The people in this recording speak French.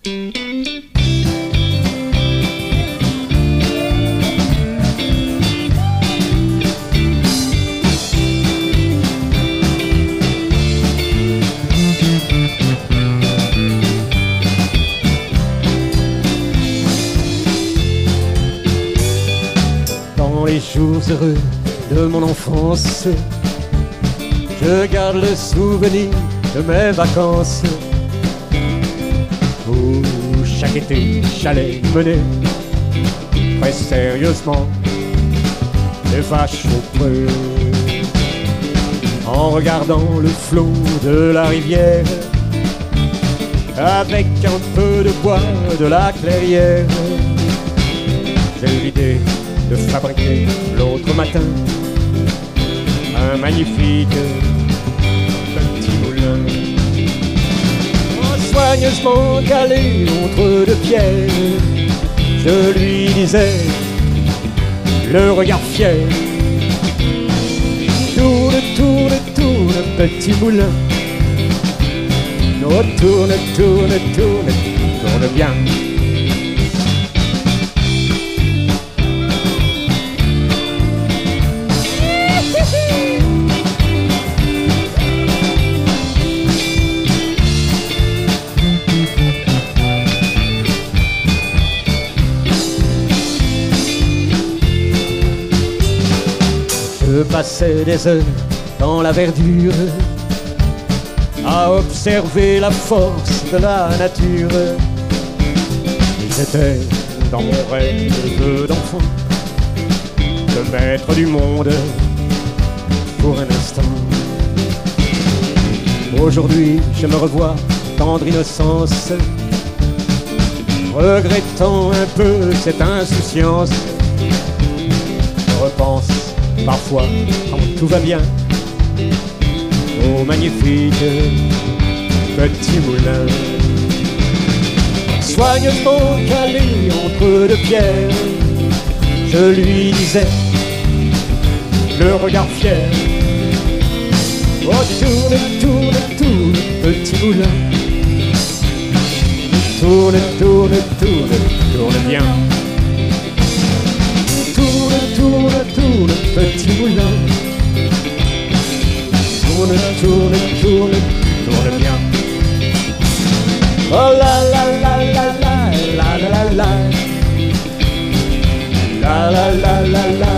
Dans les jours heureux de mon enfance, je garde le souvenir de mes vacances, où chaque été j'allais mener très sérieusement les vaches au pré, en regardant le flot de la rivière, avec un peu de bois de la clairière. J'ai eu l'idée de fabriquer l'autre matin un magnifique petit moulin, soigneusement calé entre deux pierres. Je lui disais, le regard fier: tourne, tourne, tourne, petit moulin. Oh, tourne, tourne, tourne, tourne bien. Je passais des heures dans la verdure à observer la force de la nature. J'étais dans mon rêve d'enfant, le maître du monde pour un instant. Aujourd'hui je me revois tendre innocence, regrettant un peu cette insouciance. Je repense parfois, quand tout va bien, au magnifique petit moulin, soigneusement calé entre deux pierres. Je lui disais, le regard fier: oh, tourne, tourne, tourne, petit moulin. Tourne, tourne, tourne, tourne bien. Tourne, tourne, tourne, petit moulin. Tourne, tourne, tourne, tourne bien. Oh la la la la la la la la la la la la la la.